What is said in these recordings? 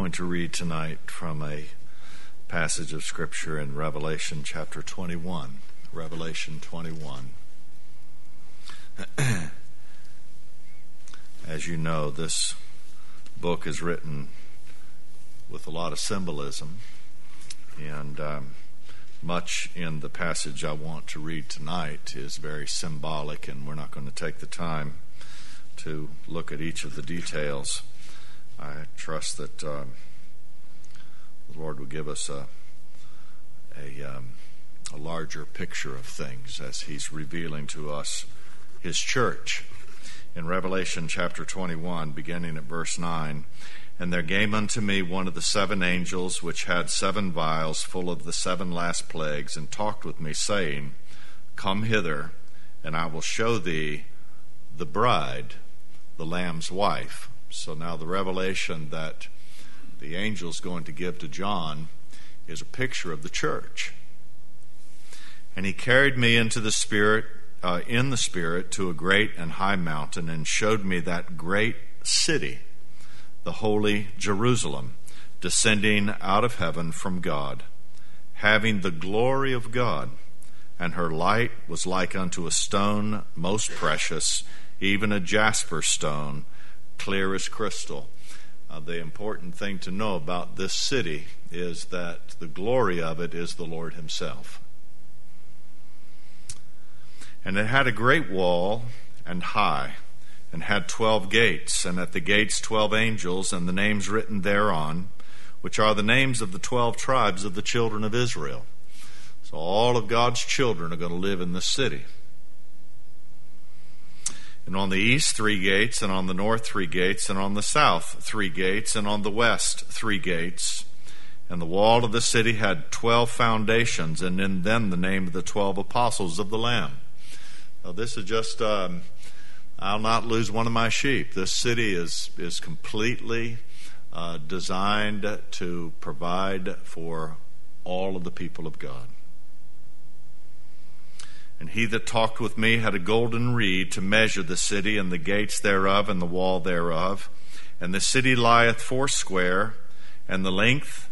going to read tonight from a passage of Scripture in Revelation chapter 21. Revelation 21. As you know, this book is written with a lot of symbolism, and much in the passage I want to read tonight is very symbolic, and we're not going to take the time to look at each of the details. I trust that the Lord will give us a larger picture of things as He's revealing to us His church. In Revelation chapter 21, beginning at verse 9, "And there came unto me one of the seven angels, which had 7 vials full of the 7 last plagues, and talked with me, saying, Come hither, and I will show thee the bride, the Lamb's wife." So now the revelation that the angel's going to give to John is a picture of the church. "And he carried me into the Spirit, in the Spirit, to a great and high mountain, and showed me that great city, the holy Jerusalem, descending out of heaven from God, having the glory of God. And her light was like unto a stone most precious, even a jasper stone, clear as crystal." The important thing to know about this city is that the glory of it is the Lord Himself. "And it had a great wall, and high, and had 12 gates, and at the gates 12 angels, and the names written thereon, which are the names of the 12 tribes of the children of Israel." So all of God's children are going to live in this city. "And on the east 3 gates, and on the north 3 gates, and on the south 3 gates, and on the west 3 gates. And the wall of the city had 12 foundations, and in them the name of the 12 apostles of the Lamb." Now this is just, I'll not lose one of my sheep. This city is completely designed to provide for all of the people of God. "And he that talked with me had a golden reed to measure the city, and the gates thereof, and the wall thereof. And the city lieth foursquare, and the length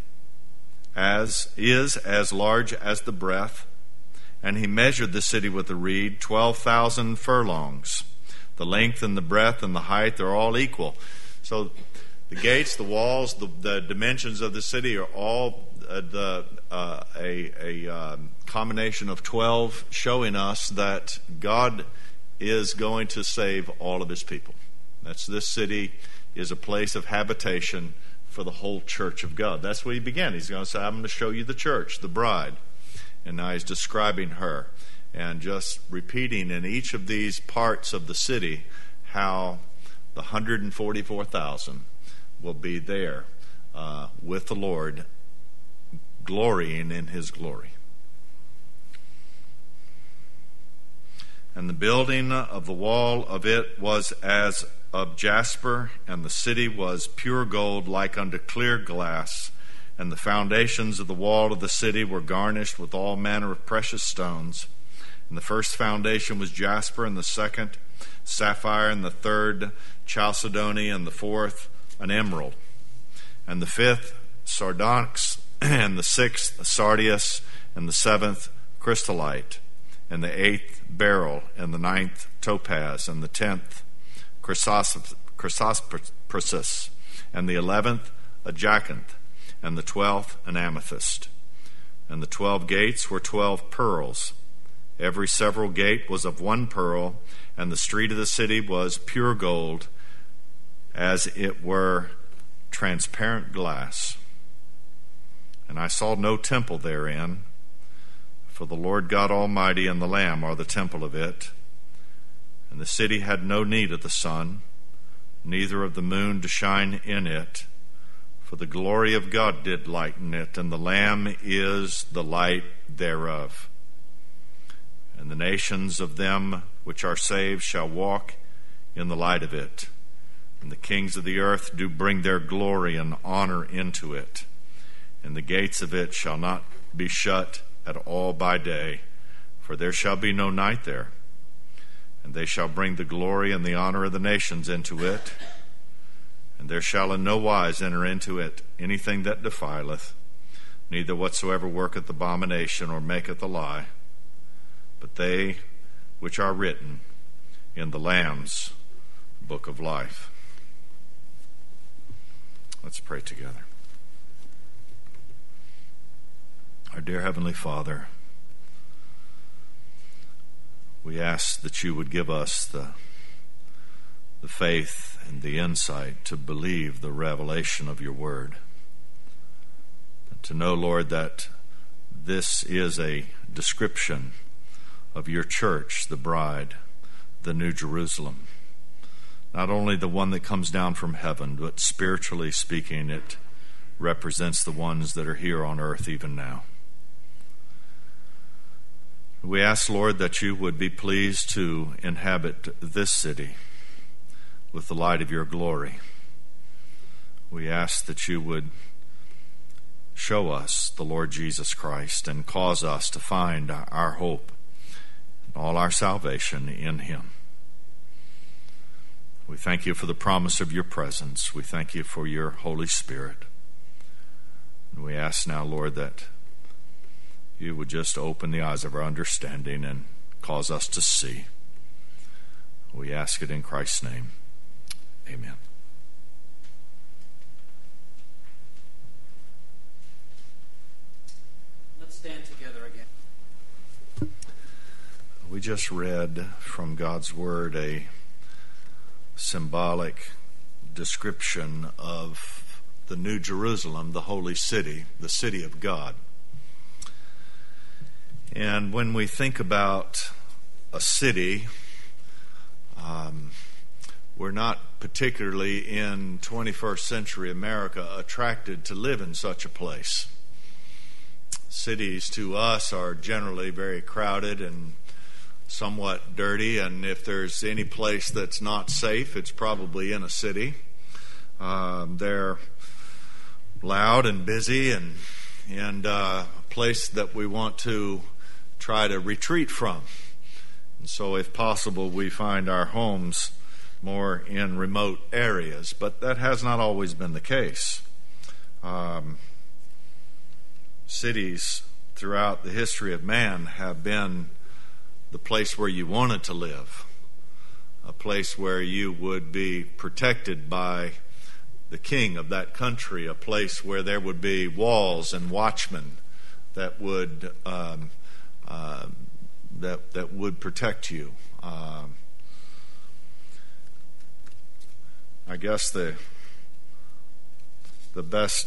is as large as the breadth. And he measured the city with a reed, 12,000 furlongs. The length and the breadth and the height are all equal." So the gates, the walls, the dimensions of the city are all a combination of 12, showing us that God is going to save all of His people. This city is a place of habitation for the whole church of God. That's where He began. He's going to say, "I'm going to show you the church, the bride." And now He's describing her and just repeating in each of these parts of the city how the 144,000 will be there with the Lord, glorying in His glory. "And the building of the wall of it was as of jasper, and the city was pure gold like unto clear glass. And the foundations of the wall of the city were garnished with all manner of precious stones. And the first foundation was jasper, and the second sapphire, and the third chalcedony, and the fourth an emerald, and the fifth sardonyx, and the sixth sardius, and the seventh crystallite, and the 8th beryl, and the 9th topaz, and the 10th chrysoprasus, and the 11th a jacinth, and the 12th an amethyst. And the 12 gates were 12 pearls. Every several gate was of 1 pearl, and the street of the city was pure gold, as it were transparent glass. And I saw no temple therein, for the Lord God Almighty and the Lamb are the temple of it. And the city had no need of the sun, neither of the moon to shine in it, for the glory of God did lighten it, and the Lamb is the light thereof. And the nations of them which are saved shall walk in the light of it. And the kings of the earth do bring their glory and honor into it. And the gates of it shall not be shut at all by day, for there shall be no night there. And they shall bring the glory and the honor of the nations into it. And there shall in no wise enter into it anything that defileth, neither whatsoever worketh abomination or maketh a lie, but they which are written in the Lamb's book of life. Let's pray together. Our dear Heavenly Father, we ask that you would give us the faith and the insight to believe the revelation of your word. And to know, Lord, that this is a description of your church, the bride, the New Jerusalem. Not only the one that comes down from heaven, but spiritually speaking, it represents the ones that are here on earth even now. We ask, Lord, that you would be pleased to inhabit this city with the light of your glory. We ask that you would show us the Lord Jesus Christ and cause us to find our hope and all our salvation in him. We thank you for the promise of your presence. We thank you for your Holy Spirit. And we ask now, Lord, that you would just open the eyes of our understanding and cause us to see. We ask it in Christ's name. Amen. Let's stand together again. We just read from God's Word a symbolic description of the New Jerusalem, the holy city, the city of God. And when we think about a city, we're not particularly in 21st century America attracted to live in such a place. Cities to us are generally very crowded and somewhat dirty, and if there's any place that's not safe, it's probably in a city. They're loud and busy and a place that we want to try to retreat from. And so if possible, we find our homes more in remote areas, but that has not always been the case. Cities throughout the history of man have been the place where you wanted to live, a place where you would be protected by the king of that country, a place where there would be walls and watchmen that would that would protect you. I guess the best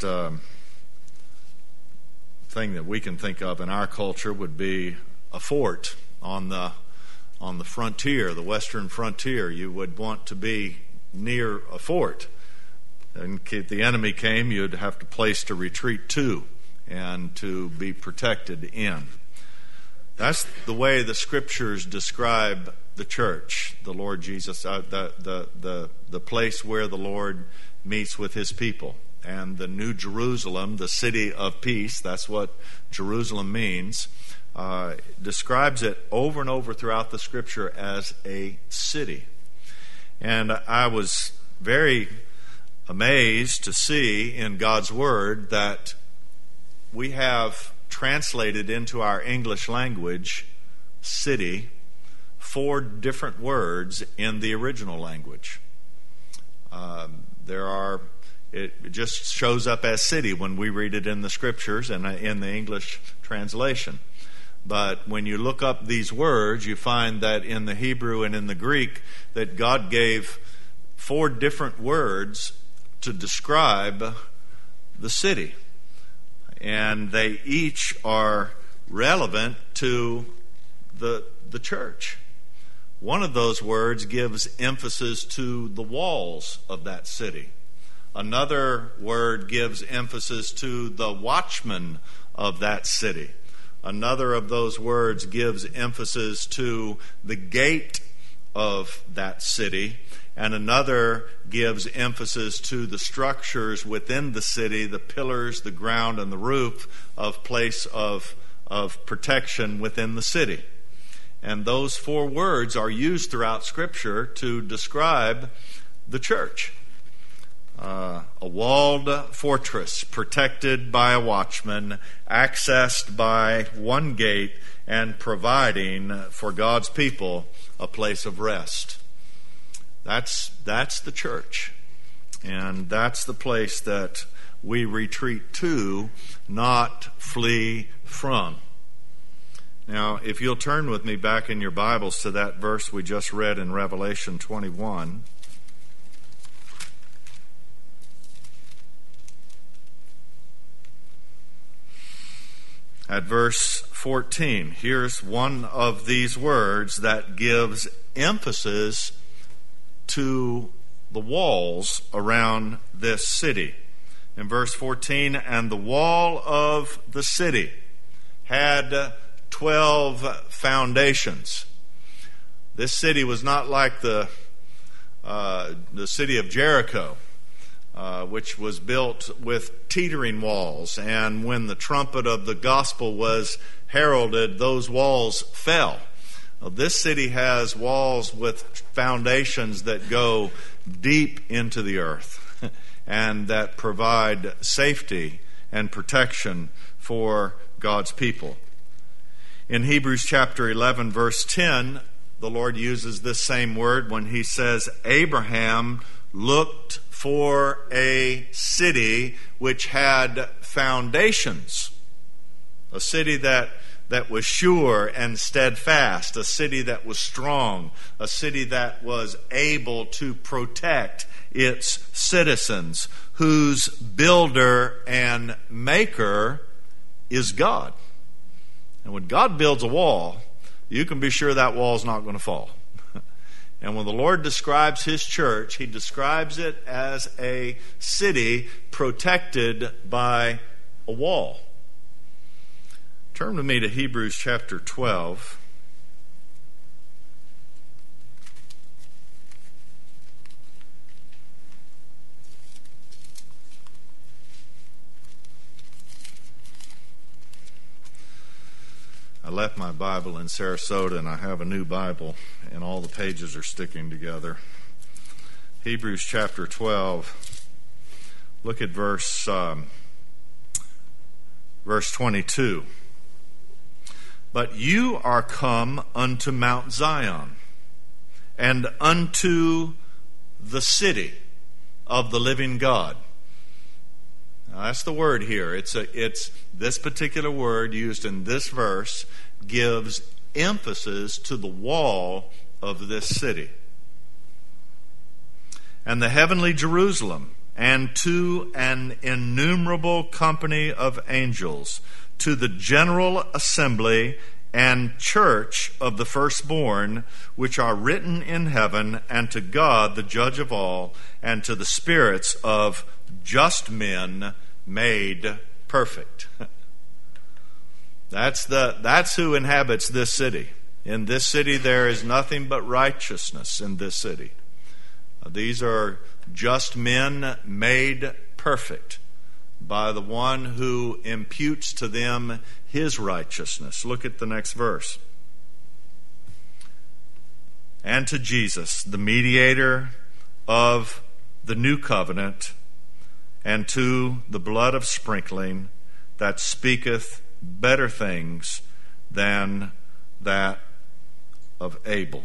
thing that we can think of in our culture would be a fort on the frontier, the western frontier. You would want to be near a fort. And if the enemy came, you'd have a place to retreat to and to be protected in. That's the way the Scriptures describe the church, the Lord Jesus, the place where the Lord meets with his people. And the New Jerusalem, the city of peace, that's what Jerusalem means, describes it over and over throughout the Scripture as a city. And I was very amazed to see in God's Word that we have translated into our English language city 4 different words in the original language. It just shows up as city when we read it in the Scriptures and in the English translation. But when you look up these words, you find that in the Hebrew and in the Greek that God gave 4 different words to describe the city. And they each are relevant to the church. One of those words gives emphasis to the walls of that city. Another word gives emphasis to the watchmen of that city. Another of those words gives emphasis to the gate of that city. And another gives emphasis to the structures within the city, the pillars, the ground, and the roof of place of protection within the city. And those 4 words are used throughout Scripture to describe the church. a walled fortress protected by a watchman, accessed by one gate, and providing for God's people a place of rest. That's the church. And that's the place that we retreat to, not flee from. Now, if you'll turn with me back in your Bibles to that verse we just read in Revelation 21. At verse 14, here's one of these words that gives emphasis to the walls around this city. In verse 14, and the wall of the city had 12 foundations. This city was not like the city of Jericho, which was built with teetering walls, and when the trumpet of the gospel was heralded, those walls fell. Well, this city has walls with foundations that go deep into the earth and that provide safety and protection for God's people. In Hebrews chapter 11, verse 10, the Lord uses this same word when he says, Abraham looked for a city which had foundations, a city that was sure and steadfast, a city that was strong, a city that was able to protect its citizens, whose builder and maker is God. And when God builds a wall, you can be sure that wall is not going to fall. And when the Lord describes His church, He describes it as a city protected by a wall. Turn with me to Hebrews chapter 12. I left my Bible in Sarasota, and I have a new Bible, and all the pages are sticking together. Hebrews chapter 12. Look at verse 22. But you are come unto Mount Zion, and unto the city of the living God. Now, that's the word here. It's this particular word used in this verse gives emphasis to the wall of this city. And the heavenly Jerusalem, and to an innumerable company of angels, to the general assembly and church of the firstborn, which are written in heaven, and to God the judge of all, and to the spirits of just men made perfect. That's who inhabits this city. In this city there is nothing but righteousness in this city. These are just men made perfect by the one who imputes to them His righteousness. Look at the next verse. And to Jesus, the mediator of the new covenant, and to the blood of sprinkling that speaketh better things than that of Abel.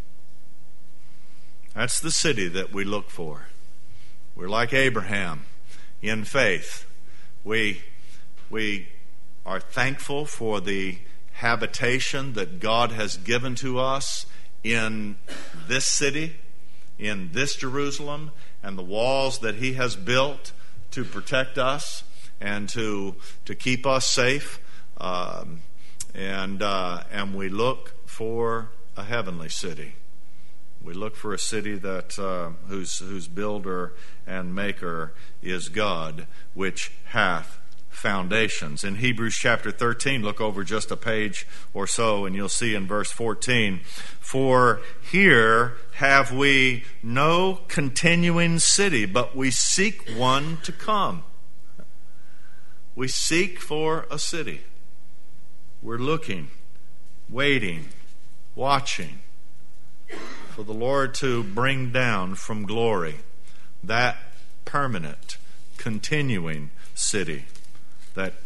That's the city that we look for. We're like Abraham in faith. We are thankful for the habitation that God has given to us in this city, in this Jerusalem, and the walls that He has built to protect us and to keep us safe. And we look for a heavenly city. We look for a city that whose builder and maker is God, which hath foundations. In Hebrews chapter 13, look over just a page or so, and you'll see in verse 14, for here have we no continuing city, but we seek one to come. We seek for a city. We're looking, waiting, watching for the Lord to bring down from glory that permanent, continuing city that,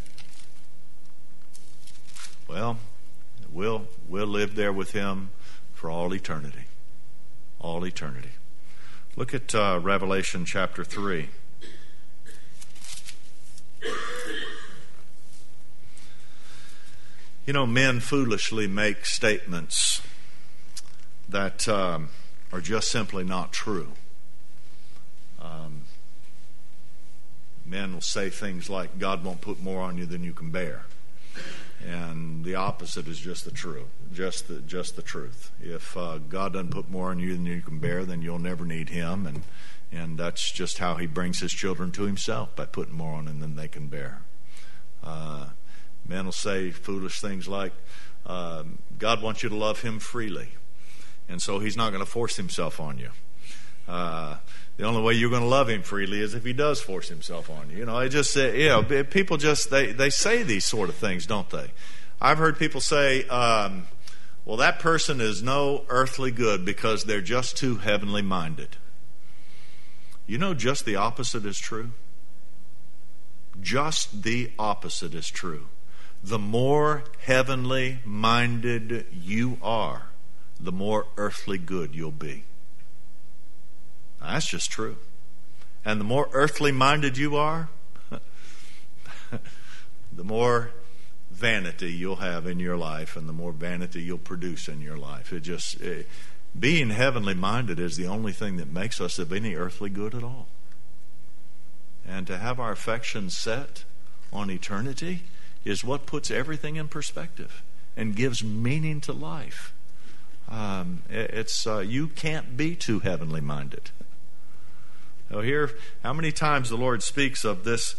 well, we'll live there with him for all eternity. All eternity. Look at Revelation chapter 3. You know, men foolishly make statements that are just simply not true. Men will say things like, God won't put more on you than you can bear. And the opposite is just the truth. Just the truth. If God doesn't put more on you than you can bear, then you'll never need him. And that's just how he brings his children to himself, by putting more on them than they can bear. Men will say foolish things like, God wants you to love him freely, and so he's not going to force himself on you. The only way you're going to love him freely is if he does force himself on you. You know, people just, they say these sort of things, don't they? I've heard people say, well, that person is no earthly good because they're just too heavenly minded. You know, just the opposite is true. Just the opposite is true. The more heavenly minded you are, the more earthly good you'll be. Now, that's just true. And the more earthly minded you are, the more vanity you'll have in your life, and the more vanity you'll produce in your life. Being heavenly minded is the only thing that makes us of any earthly good at all. And to have our affections set on eternity is what puts everything in perspective and gives meaning to life. You can't be too heavenly minded. Now, here, how many times the Lord speaks of this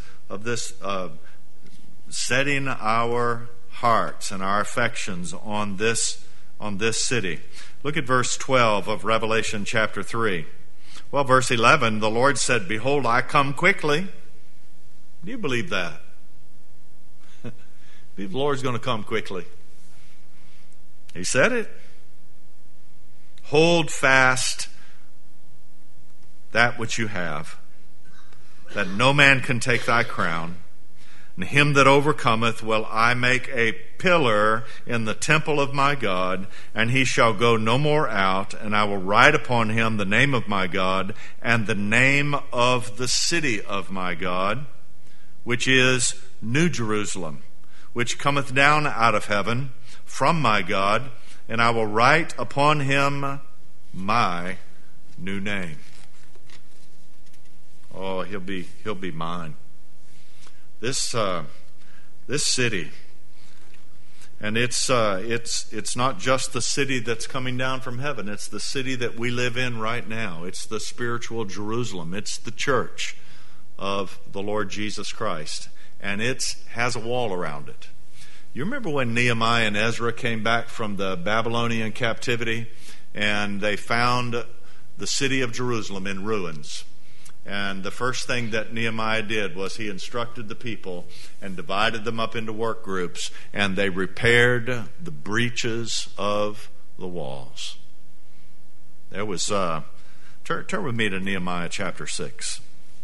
setting our hearts and our affections on this city. Look at verse 12 of Revelation chapter 3. Well, verse 11, the Lord said, "Behold, I come quickly." Do you believe that? Believe the Lord's going to come quickly. He said it. Hold fast that which you have, that no man can take thy crown. And him that overcometh will I make a pillar in the temple of my God, and he shall go no more out, and I will write upon him the name of my God, and the name of the city of my God, which is New Jerusalem, which cometh down out of heaven from my God, and I will write upon him my new name. Oh, he'll be mine. This city, and it's not just the city that's coming down from heaven. It's the city that we live in right now. It's the spiritual Jerusalem. It's the church of the Lord Jesus Christ, and it has a wall around it. You remember when Nehemiah and Ezra came back from the Babylonian captivity, and they found the city of Jerusalem in ruins. And the first thing that Nehemiah did was he instructed the people and divided them up into work groups, and they repaired the breaches of the walls. There was turn with me to Nehemiah chapter 6.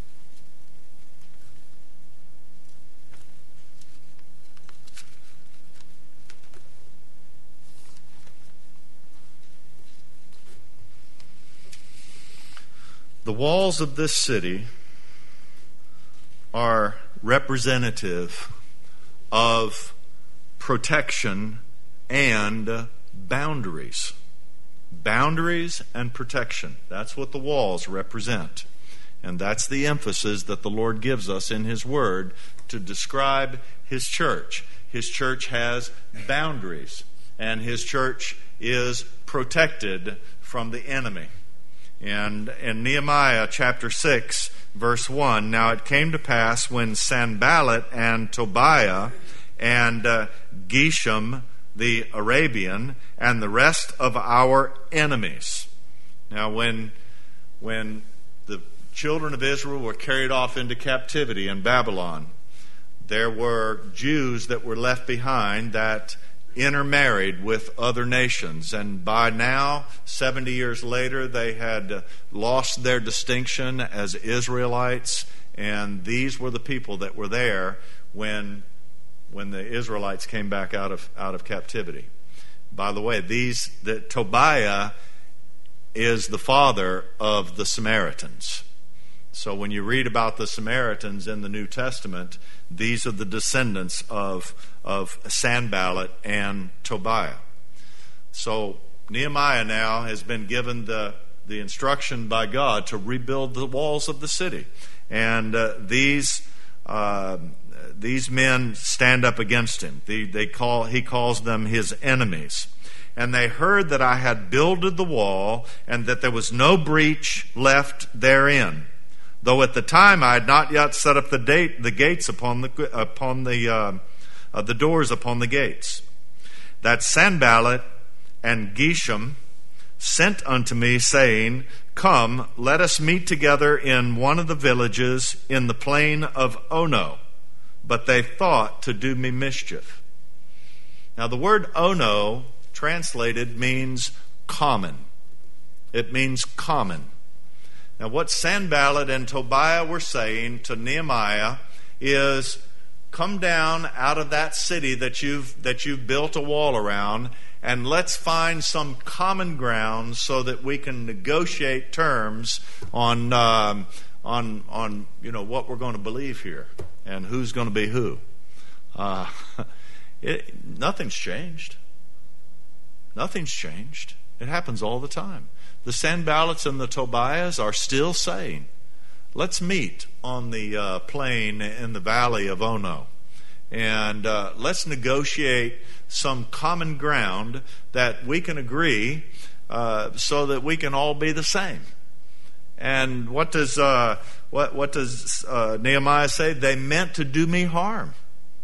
The walls of this city are representative of protection and boundaries. Boundaries and protection. That's what the walls represent. And that's the emphasis that the Lord gives us in His Word to describe His church. His church has boundaries, and His church is protected from the enemy. And in Nehemiah chapter 6, verse 1, "Now it came to pass when Sanballat and Tobiah and Geshem the Arabian and the rest of our enemies." Now when the children of Israel were carried off into captivity in Babylon, there were Jews that were left behind that intermarried with other nations. And by now, 70 years later, they had lost their distinction as Israelites, and these were the people that were there when the Israelites came back out of captivity. By the way, Tobiah is the father of the Samaritans. So when you read about the Samaritans in the New Testament, these are the descendants of Sanballat and Tobiah. So Nehemiah now has been given the instruction by God to rebuild the walls of the city. And these men stand up against him. He calls them his enemies. And they heard that I had builded the wall, and that there was no breach left therein. Though at the time I had not yet set up the gates upon the doors upon the gates. That Sanballat and Geshem sent unto me, saying, Come, let us meet together in one of the villages in the plain of Ono. But they thought to do me mischief. Now the word Ono, translated, means common. It means common. Now what Sanballat and Tobiah were saying to Nehemiah is, come down out of that city that you've built a wall around, and let's find some common ground so that we can negotiate terms on what we're going to believe here and who's going to be who. Nothing's changed. Nothing's changed. It happens all the time. The Sanballats and the Tobiahs are still saying, let's meet on the plain in the valley of Ono, and let's negotiate some common ground that we can agree so that we can all be the same. And what does Nehemiah say? They meant to do me harm.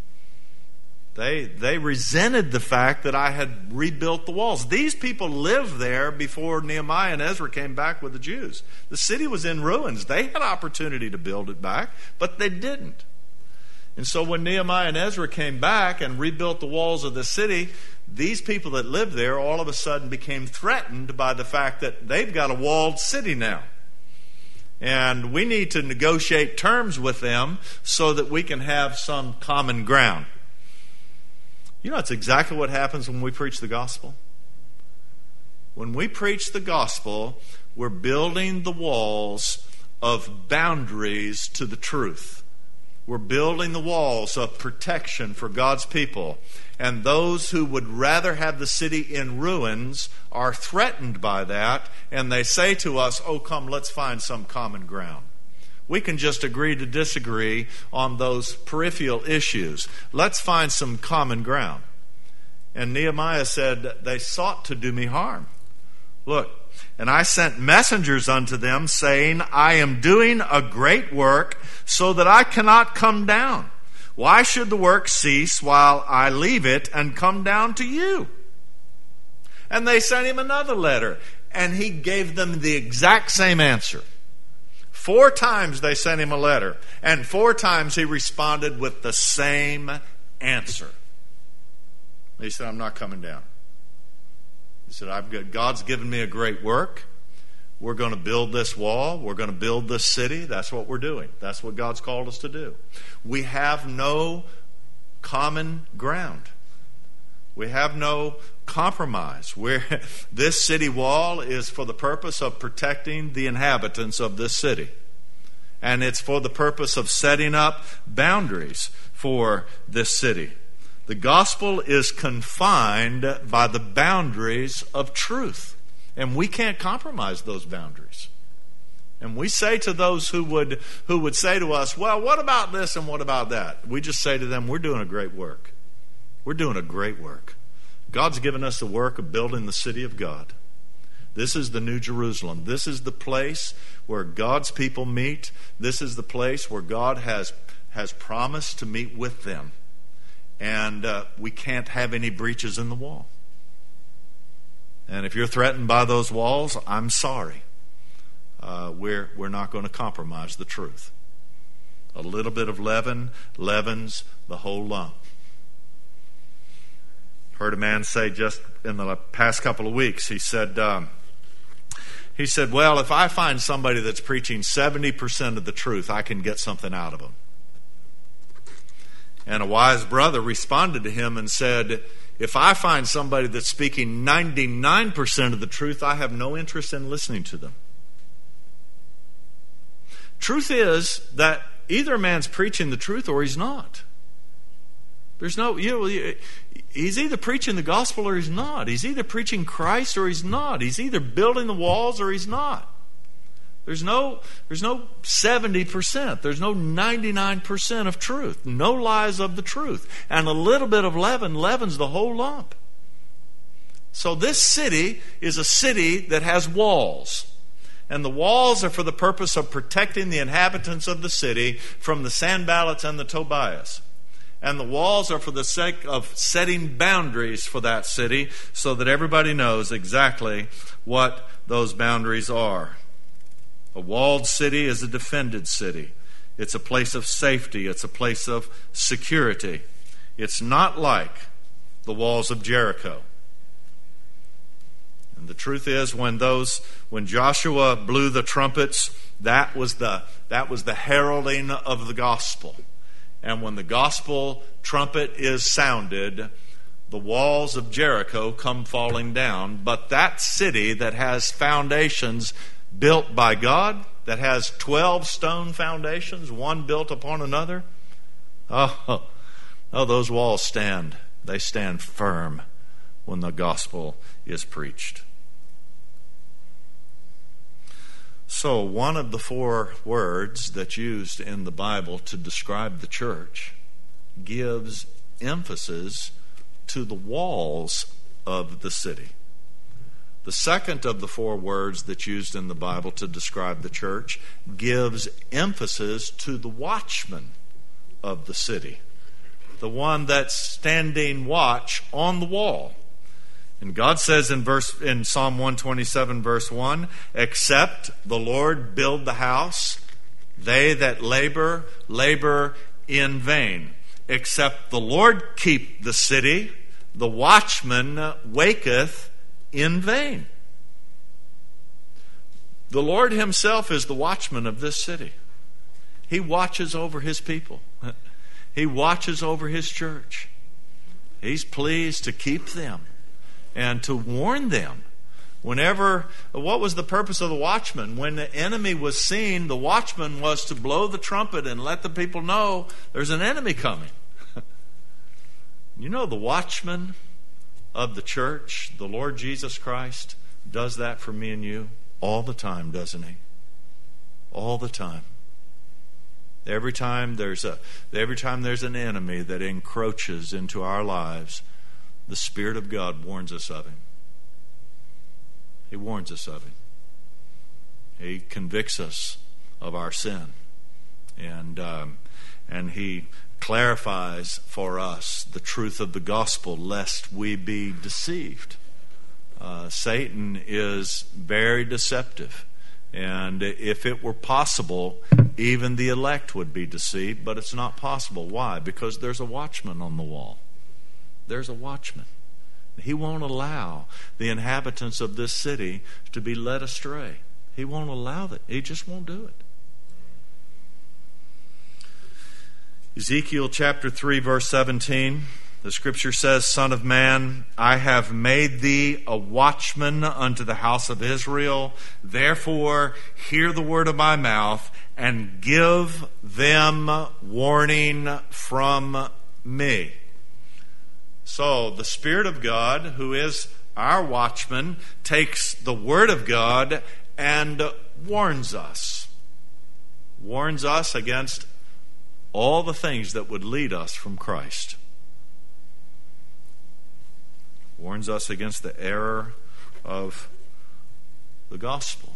They resented the fact that I had rebuilt the walls. These people lived there before Nehemiah and Ezra came back with the Jews. The city was in ruins. They had opportunity to build it back, but they didn't. And so when Nehemiah and Ezra came back and rebuilt the walls of the city, these people that lived there all of a sudden became threatened by the fact that they've got a walled city now. And we need to negotiate terms with them so that we can have some common ground. You know, it's exactly what happens when we preach the gospel. When we preach the gospel, we're building the walls of boundaries to the truth. We're building the walls of protection for God's people. And those who would rather have the city in ruins are threatened by that, and they say to us, oh, come, let's find some common ground. We can just agree to disagree on those peripheral issues. Let's find some common ground. And Nehemiah said, they sought to do me harm. Look, and I sent messengers unto them, saying, I am doing a great work, so that I cannot come down. Why should the work cease while I leave it and come down to you? And they sent him another letter, and he gave them the exact same answer. 4 times they sent him a letter, and 4 times he responded with the same answer. He said, I'm not coming down. He said, God's given me a great work. We're going to build this wall. We're going to build this city. That's what we're doing. That's what God's called us to do. We have no common ground. We have no compromise. This city wall is for the purpose of protecting the inhabitants of this city. And it's for the purpose of setting up boundaries for this city. The gospel is confined by the boundaries of truth. And we can't compromise those boundaries. And we say to those who would say to us, well, what about this and what about that? We just say to them, we're doing a great work. We're doing a great work. God's given us the work of building the city of God. This is the New Jerusalem. This is the place where God's people meet. This is the place where God has promised to meet with them. And we can't have any breaches in the wall. And if you're threatened by those walls, I'm sorry. We're not going to compromise the truth. A little bit of leaven leavens the whole lump. Heard a man say just in the past couple of weeks, he said, well, if I find somebody that's preaching 70% of the truth, I can get something out of them. And a wise brother responded to him and said, if I find somebody that's speaking 99% of the truth, I have no interest in listening to them. Truth is that either a man's preaching the truth or he's not. There's no, he's either preaching the gospel or he's not. He's either preaching Christ or he's not. He's either building the walls or he's not. There's no 70%. There's no 99% of truth. No lies of the truth. And a little bit of leaven leavens the whole lump. So this city is a city that has walls. And the walls are for the purpose of protecting the inhabitants of the city from the Sanballats and the Tobias. And the walls are for the sake of setting boundaries for that city so that everybody knows exactly what those boundaries are. A walled city is a defended city. It's a place of safety. It's a place of security. It's not like the walls of Jericho. And the truth is, when Joshua blew the trumpets, that was the heralding of the gospel. And when the gospel trumpet is sounded, the walls of Jericho come falling down. But that city that has foundations built by God, that has 12 stone foundations, one built upon another, those walls stand. They stand firm when the gospel is preached. So, one of the 4 words that's used in the Bible to describe the church gives emphasis to the walls of the city. The second of the 4 words that's used in the Bible to describe the church gives emphasis to the watchman of the city, the one that's standing watch on the wall. And God says in Psalm 127, verse 1, except the Lord build the house, they that labor in vain. Except the Lord keep the city, the watchman waketh in vain. The Lord himself is the watchman of this city. He watches over his people. He watches over his church. He's pleased to keep them and to warn them. What was the purpose of the watchman? When the enemy was seen, the watchman was to blow the trumpet and let the people know there's an enemy coming. You know, the watchman of the church, the Lord Jesus Christ, does that for me and you all the time, doesn't he? All the time. Every time there's an enemy that encroaches into our lives, the Spirit of God warns us of him. He warns us of him. He convicts us of our sin, and he clarifies for us the truth of the gospel, lest we be deceived. Satan is very deceptive, and if it were possible, even the elect would be deceived, but it's not possible. Why? Because there's a watchman on the wall. There's a watchman. He won't allow the inhabitants of this city to be led astray. He won't allow that. He just won't do it. Ezekiel chapter 3, verse 17, the scripture says, Son of man, I have made thee a watchman unto the house of Israel. Therefore, hear the word of my mouth, and give them warning from me. So, the Spirit of God, who is our watchman, takes the word of God and warns us. Warns us against all the things that would lead us from Christ. Warns us against the error of the gospel.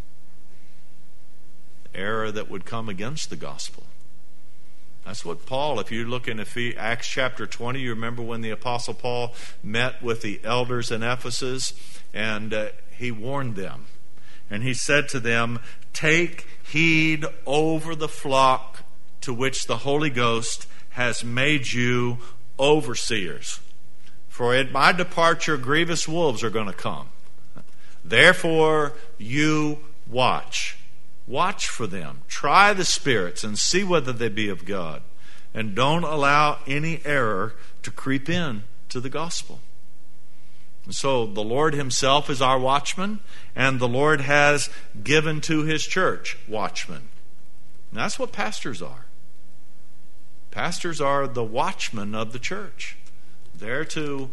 The error that would come against the gospel. That's what Paul, if you look in Acts chapter 20, you remember when the Apostle Paul met with the elders in Ephesus, and he warned them. And he said to them, take heed over the flock to which the Holy Ghost has made you overseers. For at my departure grievous wolves are going to come. Therefore you watch. Watch for them. Try the spirits and see whether they be of God. And don't allow any error to creep in to the gospel. And so the Lord himself is our watchman, and the Lord has given to his church watchmen. And that's what pastors are. Pastors are the watchmen of the church. They're to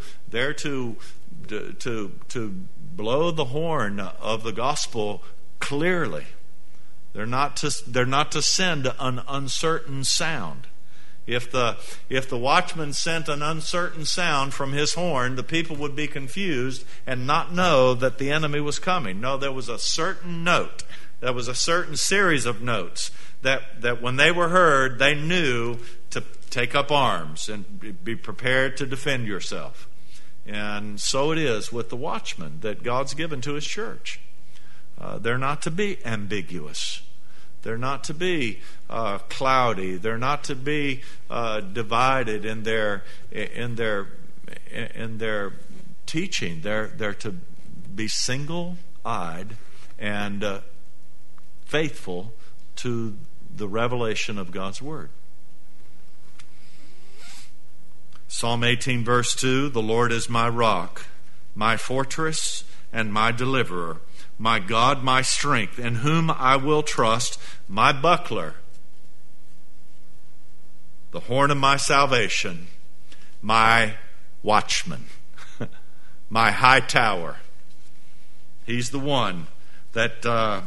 blow the horn of the gospel clearly. They're not to send an uncertain sound. If the watchman sent an uncertain sound from his horn, the people would be confused and not know that the enemy was coming. No, there was a certain note. There was a certain series of notes that when they were heard, they knew to take up arms and be prepared to defend yourself. And so it is with the watchmen that God's given to his church. They're not to be ambiguous. They're not to be cloudy. They're not to be divided in their teaching. They're to be single-eyed and faithful to the revelation of God's Word. Psalm 18, verse 2, the Lord is my rock, my fortress, and my deliverer, my God, my strength, in whom I will trust, my buckler, the horn of my salvation, my watchman, my high tower. He's the one that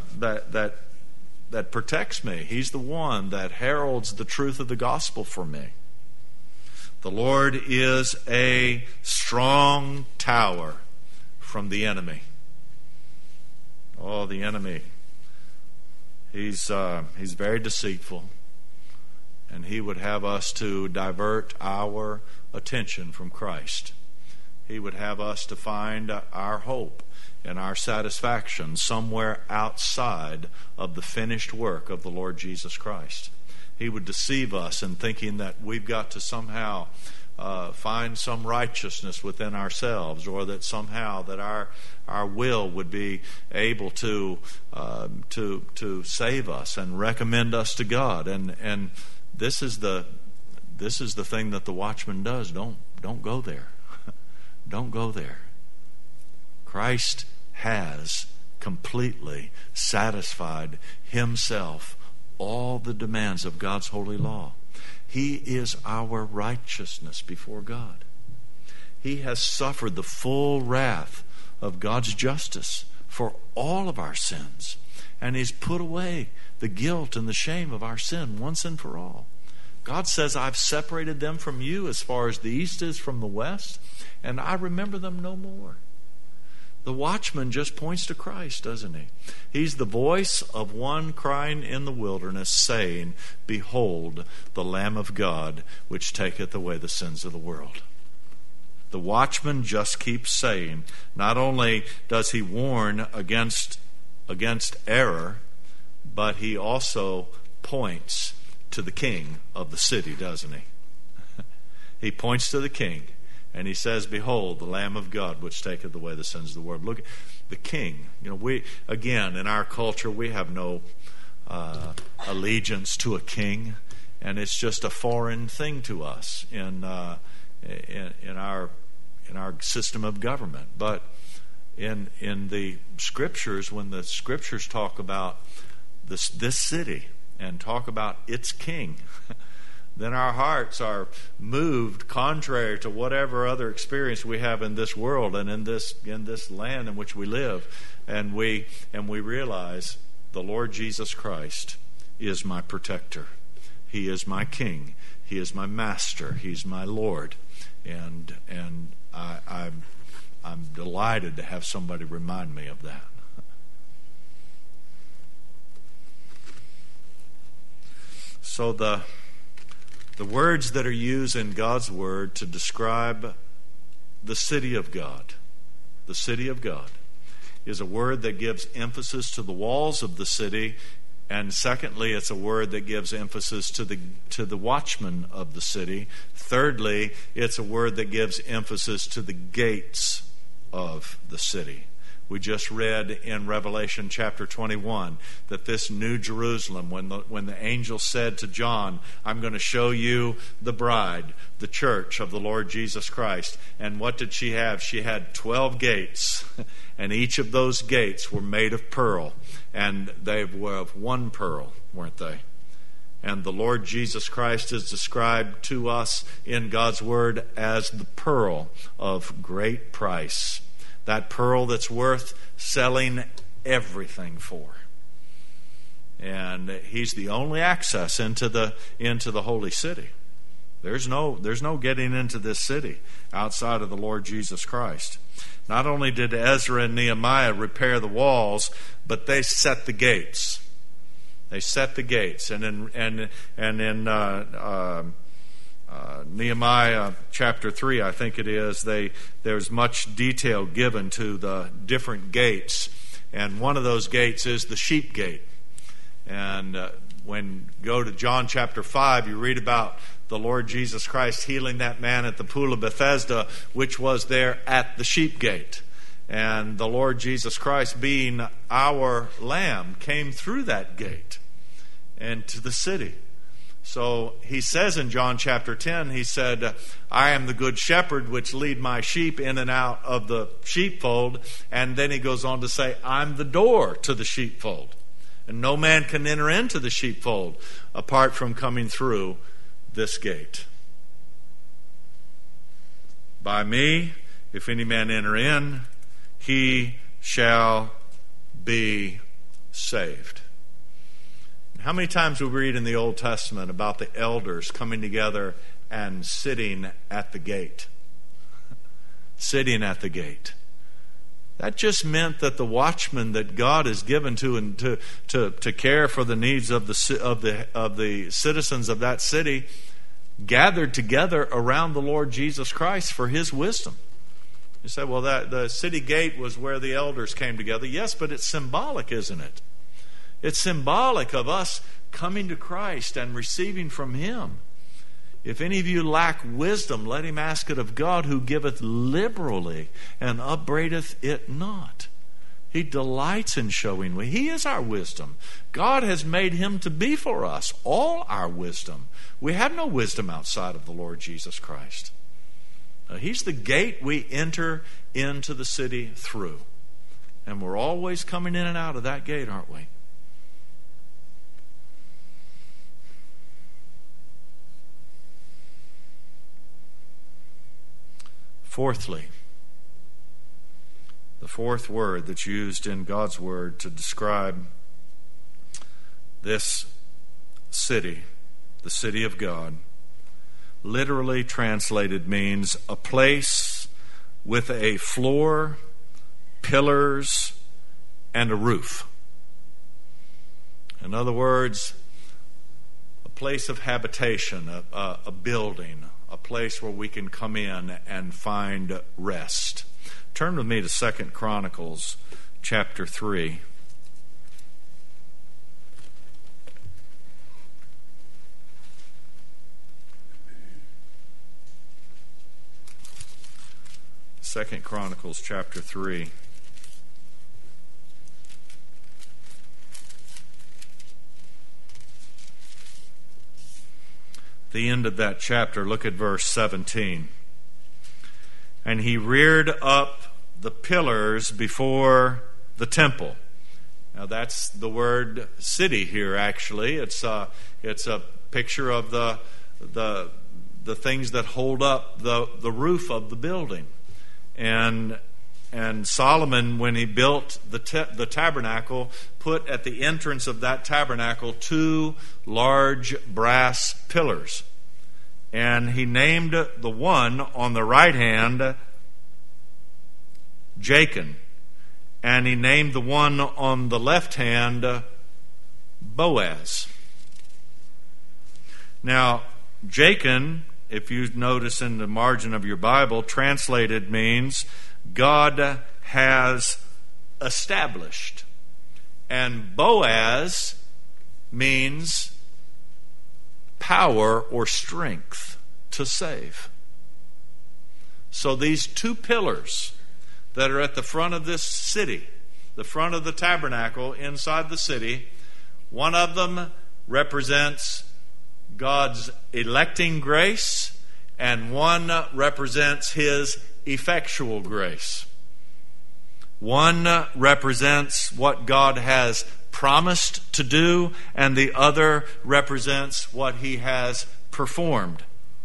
protects me. He's the one that heralds the truth of the gospel for me. The Lord is a strong tower from the enemy. Oh, the enemy. He's very deceitful. And he would have us to divert our attention from Christ. He would have us to find our hope and our satisfaction somewhere outside of the finished work of the Lord Jesus Christ. He would deceive us in thinking that we've got to somehow find some righteousness within ourselves, or that somehow that our will would be able to save us and recommend us to God. And this is the thing that the watchman does. Don't go there. Don't go there. Christ has completely satisfied himself all the demands of God's holy law. He is our righteousness before God. He has suffered the full wrath of God's justice for all of our sins, and he's put away the guilt and the shame of our sin once and for all. God says, I've separated them from you as far as the east is from the west, and I remember them no more. The watchman just points to Christ, doesn't he? He's the voice of one crying in the wilderness, saying, Behold, the Lamb of God, which taketh away the sins of the world. The watchman just keeps saying, not only does he warn against error, but he also points to the king of the city, doesn't he? He points to the king. And he says, Behold, the Lamb of God, which taketh away the sins of the world. Look, the king. We, again, in our culture, we have no allegiance to a king. And it's just a foreign thing to us in our system of government. But in the Scriptures, when the Scriptures talk about this city and talk about its king, then our hearts are moved contrary to whatever other experience we have in this world and in this land in which we live, and we realize the Lord Jesus Christ is my protector. He is my king. He is my master. He's my Lord, and I'm delighted to have somebody remind me of that. So the words that are used in God's Word to describe the city of God, is a word that gives emphasis to the walls of the city And secondly, it's a word that gives emphasis to the watchman of the city. Thirdly, it's a word that gives emphasis to the gates of the city. We just read in Revelation chapter 21 that this New Jerusalem, when the angel said to John, I'm going to show you the bride, the church of the Lord Jesus Christ. And what did she have? She had 12 gates, and each of those gates were made of pearl. And they were of one pearl, weren't they? And the Lord Jesus Christ is described to us in God's Word as the pearl of great price. That pearl that's worth selling everything for. And He's the only access into the holy city. There's no getting into this city outside of the Lord Jesus Christ. Not only did Ezra and Nehemiah repair the walls, but they set the gates. They set the gates, and in Nehemiah chapter 3, I think it is, there's much detail given to the different gates, and one of those gates is the sheep gate. And when you go to John chapter 5, you read about the Lord Jesus Christ healing that man at the pool of Bethesda, which was there at the sheep gate. And the Lord Jesus Christ, being our Lamb, came through that gate and to the city. So He says in John chapter 10, He said, I am the good shepherd which lead my sheep in and out of the sheepfold. And then He goes on to say, I'm the door to the sheepfold. And no man can enter into the sheepfold apart from coming through this gate. By me, if any man enter in, he shall be saved. How many times do we read in the Old Testament about the elders coming together and sitting at the gate? Sitting at the gate. That just meant that the watchman that God has given to care for the needs of the citizens of that city gathered together around the Lord Jesus Christ for His wisdom. You say, well, the city gate was where the elders came together. Yes, but it's symbolic, isn't it? It's symbolic of us coming to Christ and receiving from Him. If any of you lack wisdom, let him ask it of God, who giveth liberally and upbraideth it not. He delights in showing wisdom. He is our wisdom. God has made Him to be for us all our wisdom. We have no wisdom outside of the Lord Jesus Christ. He's the gate we enter into the city through. And we're always coming in and out of that gate, aren't we? Fourthly, the fourth word that's used in God's Word to describe this city, the city of God, literally translated means a place with a floor, pillars, and a roof. In other words, a place of habitation, a building, a place where we can come in and find rest. Turn with me to 2 Chronicles chapter 3. Second Chronicles chapter 3. The end of that chapter, look at verse 17. And he reared up the pillars before the temple. Now that's the word city here, actually. It's a picture of the things that hold up the roof of the building. And Solomon, when he built the tabernacle, put at the entrance of that tabernacle 2 large brass pillars. And he named the one on the right hand Jachin, and he named the one on the left hand Boaz. Now, Jachin, if you notice in the margin of your Bible, translated means God has established. And Boaz means power or strength to save. So these two pillars that are at the front of this city, the front of the tabernacle inside the city, one of them represents God's electing grace, and one represents His effectual grace. One represents what God has promised to do, and the other represents what He has performed.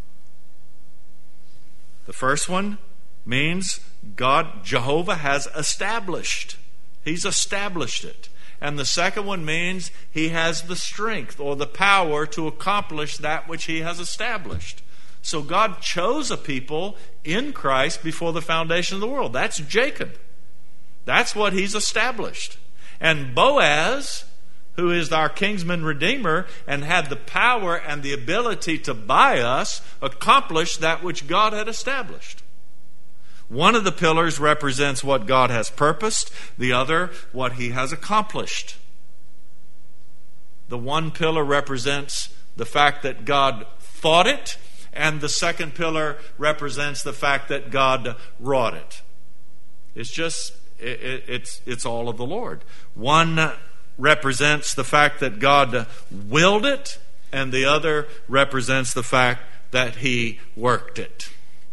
The first one means God, Jehovah, has established. He's established it. And the second one means He has the strength or the power to accomplish that which He has established. So God chose a people in Christ before the foundation of the world. That's Jacob. That's what He's established. And Boaz, who is our kinsman redeemer and had the power and the ability to buy us, accomplished that which God had established. One of the pillars represents what God has purposed, the other what He has accomplished. The one pillar represents the fact that God thought it, and the second pillar represents the fact that God wrought it. It's all of the Lord. One represents the fact that God willed it, and the other represents the fact that He worked it.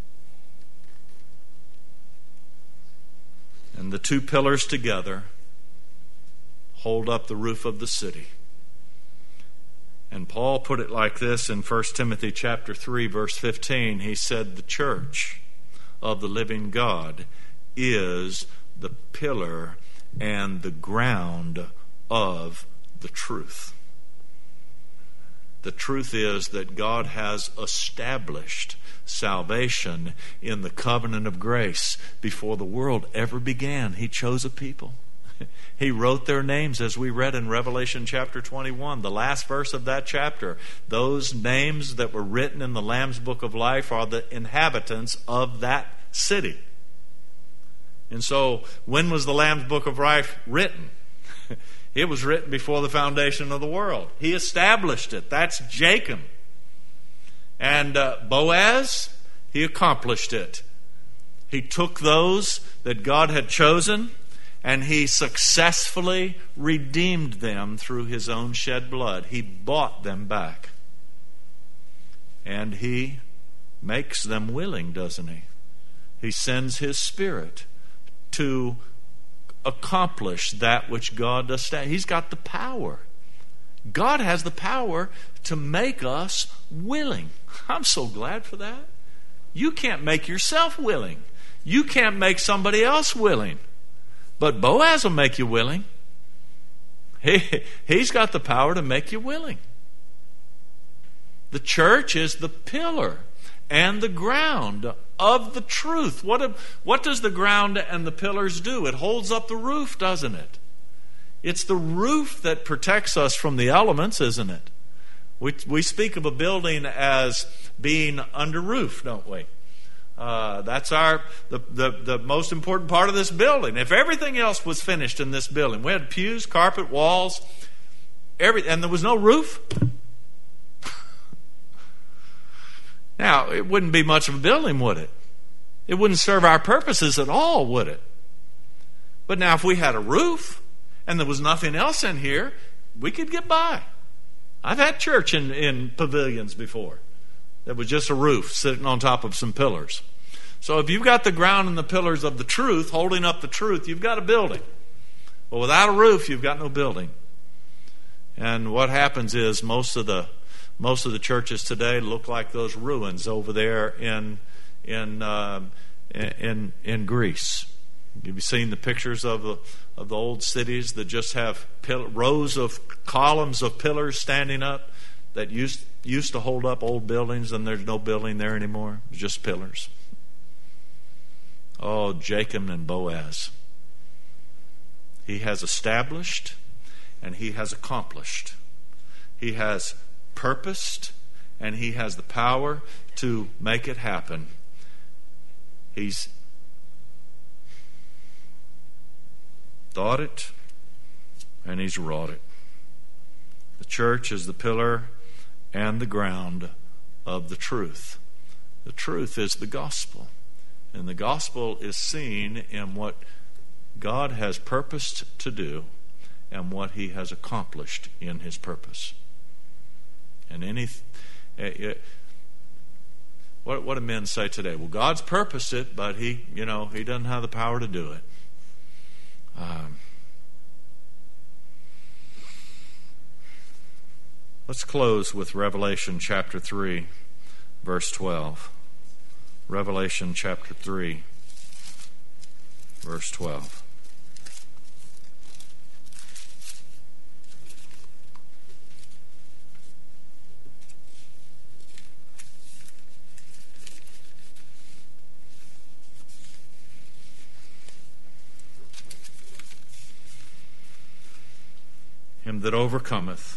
And the two pillars together hold up the roof of the city. And Paul put it like this in 1 Timothy chapter 3, verse 15. He said, the church of the living God is the pillar and the ground of the truth. The truth is that God has established salvation in the covenant of grace before the world ever began. He chose a people. He wrote their names, as we read in Revelation chapter 21, the last verse of that chapter. Those names that were written in the Lamb's Book of Life are the inhabitants of that city. And so, when was the Lamb's Book of Life written? It was written before the foundation of the world. He established it. That's Jacob. And Boaz, he accomplished it. He took those that God had chosen, and He successfully redeemed them through His own shed blood. He bought them back. And He makes them willing, doesn't He? He sends His Spirit to accomplish that which God does. He's got the power. God has the power to make us willing. I'm so glad for that. You can't make yourself willing. You can't make somebody else willing. But Boaz will make you willing. He's got the power to make you willing. The church is the pillar and the ground of the truth. What does the ground and the pillars do? It holds up the roof, doesn't it? It's the roof that protects us from the elements, isn't it? We speak of a building as being under roof, don't we? That's the most important part of this building. If everything else was finished in this building, we had pews, carpet, walls, and there was no roof. Now, it wouldn't be much of a building, would it? It wouldn't serve our purposes at all, would it? But now if we had a roof and there was nothing else in here, we could get by. I've had church in pavilions before. There was just a roof sitting on top of some pillars. So if you've got the ground and the pillars of the truth holding up the truth, you've got a building. But without a roof, you've got no building. And what happens is most of the churches today look like those ruins over there in Greece. You've seen the pictures of the old cities that just have rows of columns of pillars standing up that used to hold up old buildings, and there's no building there anymore. It's just pillars. Oh, Jacob and Boaz. He has established and he has accomplished. He has purposed and he has the power to make it happen. He's thought it and he's wrought it. The church is the pillar and the ground of the truth. The truth is the gospel. And the gospel is seen in what God has purposed to do and what he has accomplished in his purpose. And what do men say today? Well, God's purposed it, but he doesn't have the power to do it. Let's close with Revelation chapter 3, verse 12. Revelation chapter 3, verse 12. Him that overcometh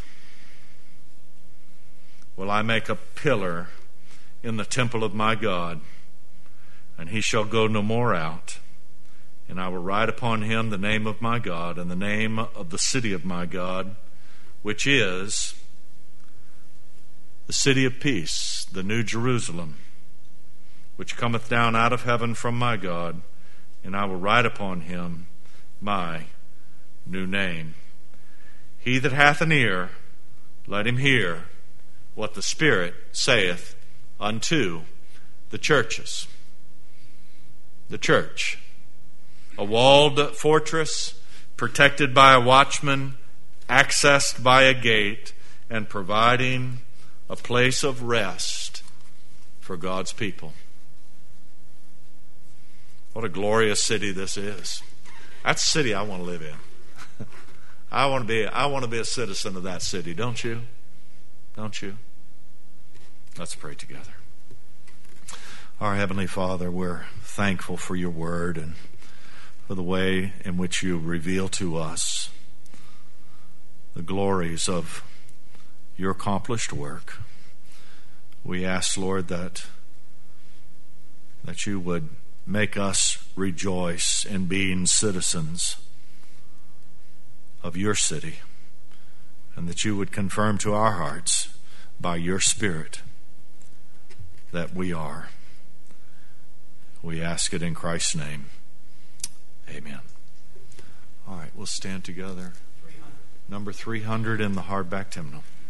will I make a pillar in the temple of my God, and he shall go no more out. And I will write upon him the name of my God, and the name of the city of my God, which is the city of peace, the new Jerusalem, which cometh down out of heaven from my God, and I will write upon him my new name. He that hath an ear, let him hear what the Spirit saith unto the churches. The church, a walled fortress, protected by a watchman, accessed by a gate, and providing a place of rest for God's people. What a glorious city this is. That's the city I want to live in. I want to be a citizen of that city, don't you? Don't you? Let's pray together. Our Heavenly Father, we're thankful for your word and for the way in which you reveal to us the glories of your accomplished work. We ask, Lord, that you would make us rejoice in being citizens of your city, and that you would confirm to our hearts by your Spirit that we are. We ask it in Christ's name. Amen. All right, we'll stand together. 300. Number 300 in the hardback hymnal.